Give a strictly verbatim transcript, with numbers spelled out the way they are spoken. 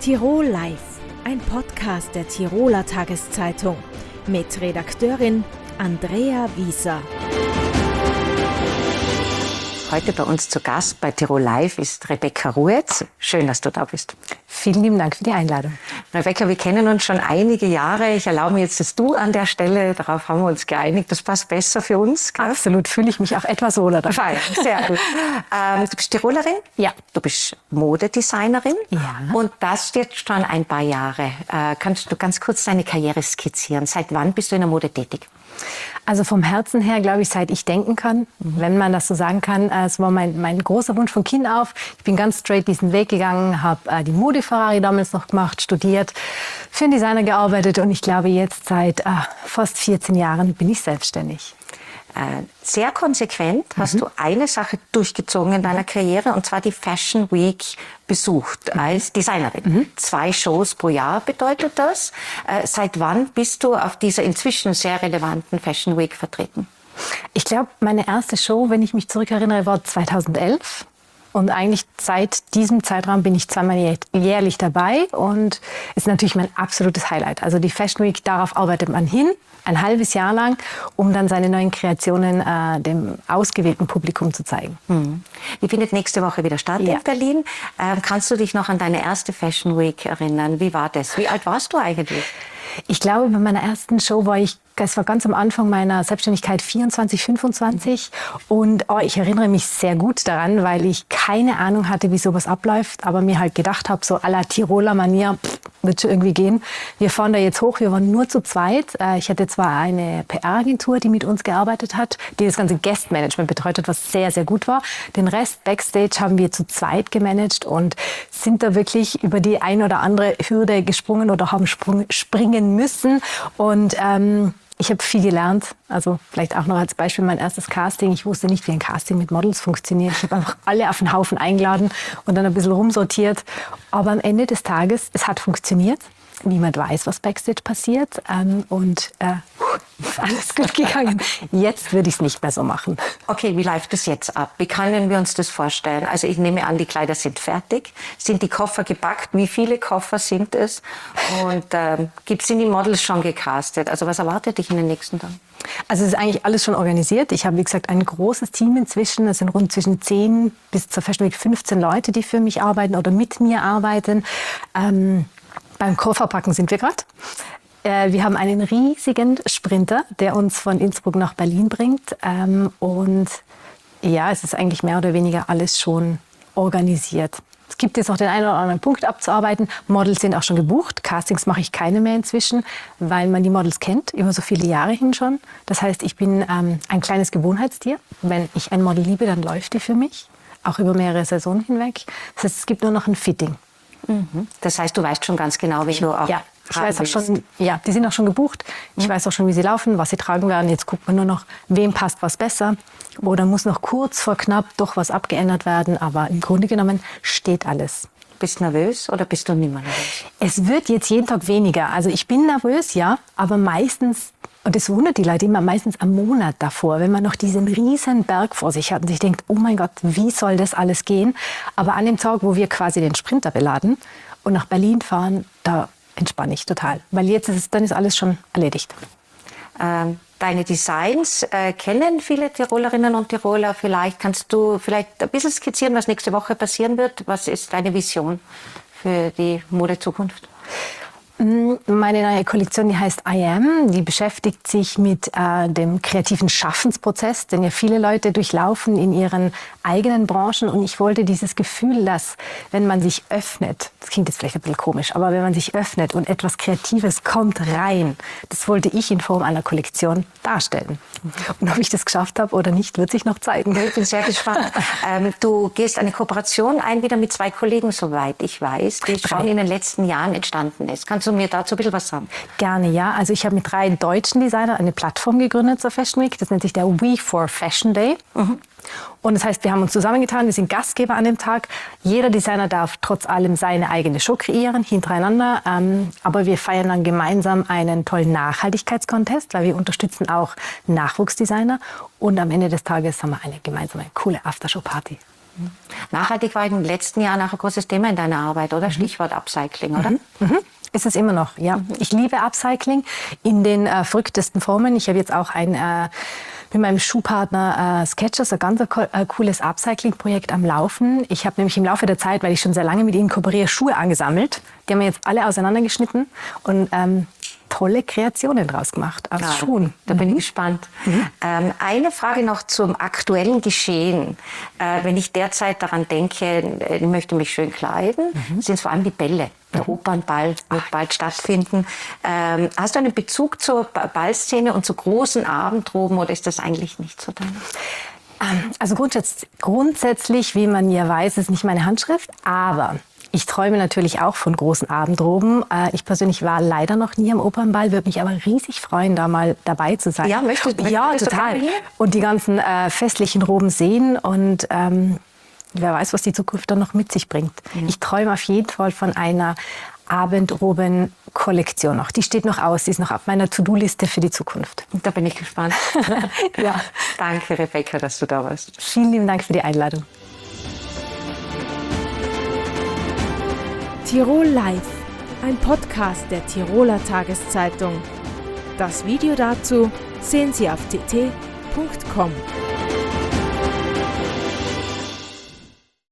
Tirol Live, ein Podcast der Tiroler Tageszeitung mit Redakteurin Andrea Wieser. Heute bei uns zu Gast bei Tirol Live ist Rebecca Ruetz. Schön, dass du da bist. Vielen lieben Dank für die Einladung. Rebecca, wir kennen uns schon einige Jahre. Ich erlaube mir jetzt das Du an der Stelle. Darauf haben wir uns geeinigt. Das passt besser für uns. Gell? Absolut, fühle ich mich auch etwas wohler dabei. Sehr gut. ähm, du bist Tirolerin? Ja. Du bist Modedesignerin? Ja. Und das jetzt schon ein paar Jahre. Äh, kannst du ganz kurz deine Karriere skizzieren? Seit wann bist du in der Mode tätig? Also vom Herzen her, glaube ich, seit ich denken kann, mhm. wenn man das so sagen kann. Es war mein, mein großer Wunsch von Kind auf. Ich bin ganz straight diesen Weg gegangen, habe äh, die Mode Ferrari damals noch gemacht, studiert, für einen Designer gearbeitet und ich glaube jetzt seit äh, fast vierzehn Jahren bin ich selbstständig. Sehr konsequent hast mhm. du eine Sache durchgezogen in deiner Karriere, und zwar die Fashion Week besucht mhm. als Designerin. Mhm. Zwei Shows pro Jahr bedeutet das. Äh, seit wann bist du auf dieser inzwischen sehr relevanten Fashion Week vertreten? Ich glaube, meine erste Show, wenn ich mich zurückerinnere, war zweitausendelf. Und eigentlich seit diesem Zeitraum bin ich zweimal jährlich dabei und ist natürlich mein absolutes Highlight. Also die Fashion Week, darauf arbeitet man hin, ein halbes Jahr lang, um dann seine neuen Kreationen äh, dem ausgewählten Publikum zu zeigen. Mhm. Die findet nächste Woche wieder statt ja. in Berlin. Ähm, kannst du dich noch an deine erste Fashion Week erinnern? Wie war das? Wie alt warst du eigentlich? Ich glaube, bei meiner ersten Show war ich, das war ganz am Anfang meiner Selbstständigkeit, vierundzwanzig, fünfundzwanzig. Und oh, ich erinnere mich sehr gut daran, weil ich keine Ahnung hatte, wie sowas abläuft, aber mir halt gedacht habe, so à la Tiroler Manier, pff, wird schon irgendwie gehen. Wir fahren da jetzt hoch, wir waren nur zu zweit. Ich hatte zwar eine P R-Agentur, die mit uns gearbeitet hat, die das ganze Guest-Management betreut hat, was sehr, sehr gut war. Den Rest Backstage haben wir zu zweit gemanagt und sind da wirklich über die ein oder andere Hürde gesprungen oder haben sprung, springen müssen. Und ähm, ich habe viel gelernt. Also vielleicht auch noch als Beispiel mein erstes Casting. Ich wusste nicht, wie ein Casting mit Models funktioniert. Ich habe einfach alle auf den Haufen eingeladen und dann ein bisschen rumsortiert. Aber am Ende des Tages, es hat funktioniert. Niemand weiß, was Backstage passiert. Ähm, und äh, ist alles gut gegangen. Jetzt würde ich es nicht mehr so machen. Okay, wie läuft das jetzt ab? Wie können wir uns das vorstellen? Also ich nehme an, die Kleider sind fertig. Sind die Koffer gepackt? Wie viele Koffer sind es? Und ähm, sind die Models schon gecastet? Also was erwartet dich in den nächsten Tagen? Also es ist eigentlich alles schon organisiert. Ich habe, wie gesagt, ein großes Team inzwischen. Es sind rund zwischen zehn bis zur Fashion Week fünfzehn Leute, die für mich arbeiten oder mit mir arbeiten. Ähm, Beim Kofferpacken sind wir gerade. Äh, wir haben einen riesigen Sprinter, der uns von Innsbruck nach Berlin bringt. Ähm, und ja, es ist eigentlich mehr oder weniger alles schon organisiert. Es gibt jetzt noch den einen oder anderen Punkt abzuarbeiten. Models sind auch schon gebucht. Castings mache ich keine mehr inzwischen, weil man die Models kennt, über so viele Jahre hin schon. Das heißt, ich bin ähm, ein kleines Gewohnheitstier. Wenn ich ein Model liebe, dann läuft die für mich, auch über mehrere Saisonen hinweg. Das heißt, es gibt nur noch ein Fitting. Mhm. Das heißt, du weißt schon ganz genau, wie du auch ja, ich weiß auch schon, ja, die sind auch schon gebucht. Ich mhm. weiß auch schon, wie sie laufen, was sie tragen werden. Jetzt guckt man nur noch, wem passt was besser. Oder muss noch kurz vor knapp doch was abgeändert werden. Aber im Grunde genommen steht alles. Bist du nervös oder bist du nicht mehr nervös? Es wird jetzt jeden Tag weniger. Also ich bin nervös, ja, aber meistens, und das wundert die Leute immer, meistens am Monat davor, wenn man noch diesen riesen Berg vor sich hat und sich denkt, oh mein Gott, wie soll das alles gehen? Aber an dem Tag, wo wir quasi den Sprinter beladen und nach Berlin fahren, da entspanne ich total. Weil jetzt ist es, dann ist alles schon erledigt. Ähm, deine Designs äh, kennen viele Tirolerinnen und Tiroler vielleicht. Kannst du vielleicht ein bisschen skizzieren, was nächste Woche passieren wird? Was ist deine Vision für die Modezukunft? Meine neue Kollektion, die heißt I Am, die beschäftigt sich mit äh, dem kreativen Schaffensprozess, den ja viele Leute durchlaufen in ihren eigenen Branchen. Und ich wollte dieses Gefühl, dass wenn man sich öffnet, das klingt jetzt vielleicht ein bisschen komisch, aber wenn man sich öffnet und etwas Kreatives kommt rein, das wollte ich in Form einer Kollektion darstellen. Und ob ich das geschafft habe oder nicht, wird sich noch zeigen. Ich bin sehr gespannt. ähm, du gehst eine Kooperation ein, wieder mit zwei Kollegen, soweit ich weiß, die schon in den letzten Jahren entstanden ist. Kannst du mir dazu ein bisschen was sagen? Gerne, ja. Also ich habe mit drei deutschen Designern eine Plattform gegründet zur Fashion Week. Das nennt sich der We for Fashion Day. Mhm. Und das heißt, wir haben uns zusammengetan, wir sind Gastgeber an dem Tag. Jeder Designer darf trotz allem seine eigene Show kreieren, hintereinander. Ähm, aber wir feiern dann gemeinsam einen tollen Nachhaltigkeitskontest, weil wir unterstützen auch Nachwuchsdesigner. Und am Ende des Tages haben wir eine gemeinsame, coole Aftershow-Party. Nachhaltig war in den letzten Jahren auch ein großes Thema in deiner Arbeit, oder? Mhm. Stichwort Upcycling, oder? Mhm. Mhm. Ist es immer noch, ja. Mhm. Ich liebe Upcycling in den äh, verrücktesten Formen. Ich habe jetzt auch ein, äh, mit meinem Schuhpartner äh, Skechers ein ganz äh, cooles Upcycling-Projekt am Laufen. Ich habe nämlich im Laufe der Zeit, weil ich schon sehr lange mit ihnen kooperiere, Schuhe angesammelt. Die haben wir jetzt alle auseinandergeschnitten und ähm, tolle Kreationen draus gemacht aus ja, Schuhen. Da bin ich gespannt. Mhm. Ähm, eine Frage noch zum aktuellen Geschehen. Äh, wenn ich derzeit daran denke, ich möchte mich schön kleiden, mhm. sind es vor allem die Bälle. Der mhm. Opernball wird Ach, bald stattfinden. Ähm, hast du einen Bezug zur Ballszene und zu großen Abendroben oder ist das eigentlich nicht so dein? Also grundsätzlich, grundsätzlich, wie man ja weiß, ist nicht meine Handschrift, aber ich träume natürlich auch von großen Abendroben. Ich persönlich war leider noch nie am Opernball, würde mich aber riesig freuen, da mal dabei zu sein. Ja, möchtest du? Ja, total. Und die ganzen äh, festlichen Roben sehen und ähm, wer weiß, was die Zukunft dann noch mit sich bringt. Mhm. Ich träume auf jeden Fall von einer Abendroben-Kollektion noch. Die steht noch aus, die ist noch auf meiner To-Do-Liste für die Zukunft. Da bin ich gespannt. Ja. Danke, Rebecca, dass du da warst. Vielen lieben Dank für die Einladung. Tirol Live, ein Podcast der Tiroler Tageszeitung. Das Video dazu sehen Sie auf t t punkt com.